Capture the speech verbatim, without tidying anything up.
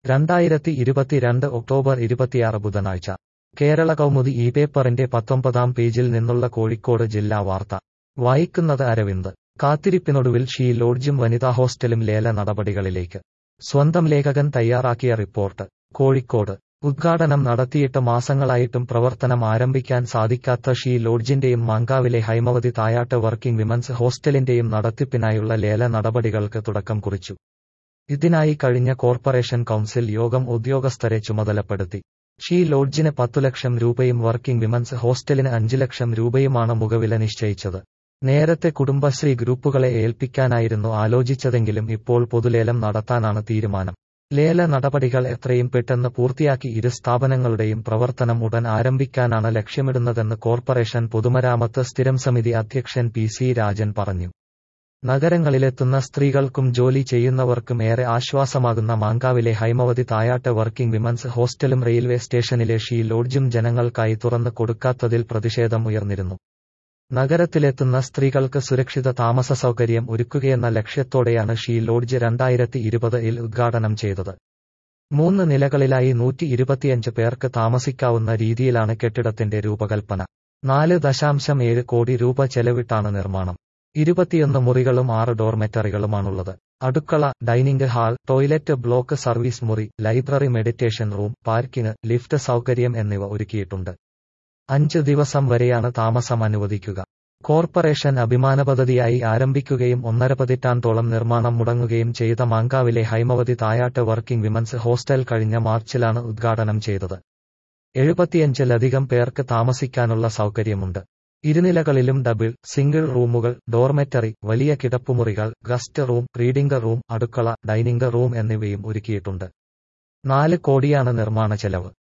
രണ്ടായിരത്തി ഇരുപത്തിരണ്ട് ഒക്ടോബർ ഇരുപത്തിയാറ് ബുധനാഴ്ച കേരള കൗമുദി ഈ പേപ്പറിന്റെ പത്തൊമ്പതാം പേജിൽ നിന്നുള്ള കോഴിക്കോട് ജില്ലാ വാർത്ത വായിക്കുന്നത് അരവിന്ദ്. കാത്തിരിപ്പിനൊടുവിൽ ഷീ ലോഡ്ജും വനിതാ ഹോസ്റ്റലും ലേല നടപടികളിലേക്ക്. സ്വന്തം ലേഖകൻ തയ്യാറാക്കിയ റിപ്പോർട്ട്. കോഴിക്കോട് ഉദ്ഘാടനം നടത്തിയിട്ട് മാസങ്ങളായിട്ടും പ്രവർത്തനം ആരംഭിക്കാൻ സാധിക്കാത്ത ഷീ ലോഡ്ജിന്റെയും മാങ്കാവിലെ ഹൈമവതി തായാട്ട് വർക്കിംഗ് വിമൻസ് ഹോസ്റ്റലിന്റെയും നടത്തിപ്പിനായുള്ള ലേല നടപടികൾക്ക് തുടക്കം കുറിച്ചു. ഇതിനായി കഴിഞ്ഞ കോർപ്പറേഷൻ കൗൺസിൽ യോഗം ഉദ്യോഗസ്ഥരെ ചുമതലപ്പെടുത്തി. ഷീ ലോഡ്ജിന് പത്തു ലക്ഷം രൂപയും വർക്കിംഗ് വിമൻസ് ഹോസ്റ്റലിന് അഞ്ചു ലക്ഷം രൂപയുമാണ് മുഖവില നിശ്ചയിച്ചത്. നേരത്തെ കുടുംബശ്രീ ഗ്രൂപ്പുകളെ ഏൽപ്പിക്കാനായിരുന്നു ആലോചിച്ചതെങ്കിലും ഇപ്പോൾ പൊതുലേലം നടത്താനാണ് തീരുമാനം. ലേല നടപടികൾ എത്രയും പെട്ടെന്ന് പൂർത്തിയാക്കി ഇരു സ്ഥാപനങ്ങളുടെയും പ്രവർത്തനം ഉടൻ ആരംഭിക്കാനാണ് ലക്ഷ്യമിടുന്നതെന്ന് കോർപ്പറേഷൻ പൊതുമരാമത്ത് സ്ഥിരം സമിതി അധ്യക്ഷൻ പി സി രാജൻ പറഞ്ഞു. നഗരങ്ങളിലെത്തുന്ന സ്ത്രീകൾക്കും ജോലി ചെയ്യുന്നവർക്കും ഏറെ ആശ്വാസമാകുന്ന മാങ്കാവിലെ ഹൈമവതി തായാട്ട് വർക്കിംഗ് വിമൻസ് ഹോസ്റ്റലും റെയിൽവേ സ്റ്റേഷനിലെ ഷീ ലോഡ്ജും ജനങ്ങൾക്കായി തുറന്നു കൊടുക്കാത്തതിൽ പ്രതിഷേധം ഉയർന്നിരുന്നു. നഗരത്തിലെത്തുന്ന സ്ത്രീകൾക്ക് സുരക്ഷിത താമസ സൗകര്യം ഒരുക്കുകയെന്ന ലക്ഷ്യത്തോടെയാണ് ഷീ ലോഡ്ജ് രണ്ടായിരത്തി ഇരുപത് ഇൽ ഉദ്ഘാടനം ചെയ്തത്. മൂന്ന് നിലകളിലായി നൂറ്റി ഇരുപത്തിയഞ്ച് പേർക്ക് താമസിക്കാവുന്ന രീതിയിലാണ് കെട്ടിടത്തിന്റെ രൂപകൽപ്പന. നാല് ദശാംശം ഏഴ് കോടി രൂപ ചെലവിട്ടാണ് നിർമ്മാണം. ഇരുപത്തിയൊന്ന് മുറികളും ആറ് ഡോർമെറ്ററികളുമാണുള്ളത്. അടുക്കള, dining hall, toilet block, service മുറി, library, meditation room, parking, lift സൗകര്യം എന്നിവ ഒരുക്കിയിട്ടുണ്ട്. അഞ്ച് ദിവസം വരെയാണ് താമസം അനുവദിക്കുക. കോർപ്പറേഷൻ അഭിമാന പദ്ധതിയായി ആരംഭിക്കുകയും ഒന്നര പതിറ്റാണ്ടോളം നിർമ്മാണം മുടങ്ങുകയും ചെയ്ത മാങ്കാവിലെ Haimavathi Thayatt working women's hostel കഴിഞ്ഞ മാർച്ചിലാണ് ഉദ്ഘാടനം ചെയ്തത്. എഴുപത്തിയഞ്ചിലധികം പേർക്ക് താമസിക്കാനുള്ള സൗകര്യമുണ്ട്. ഇരുനിലകളിലും ഡബിൾ, സിംഗിൾ റൂമുകൾ, ഡോർമെറ്ററി, വലിയ കിടപ്പുമുറികൾ, ഗസ്റ്റ് റൂം, റീഡിംഗ് റൂം, അടുക്കള, ഡൈനിംഗ് റൂം എന്നിവയും ഒരുക്കിയിട്ടുണ്ട്. നാല് കോടിയാണ് നിർമ്മാണ ചെലവ്.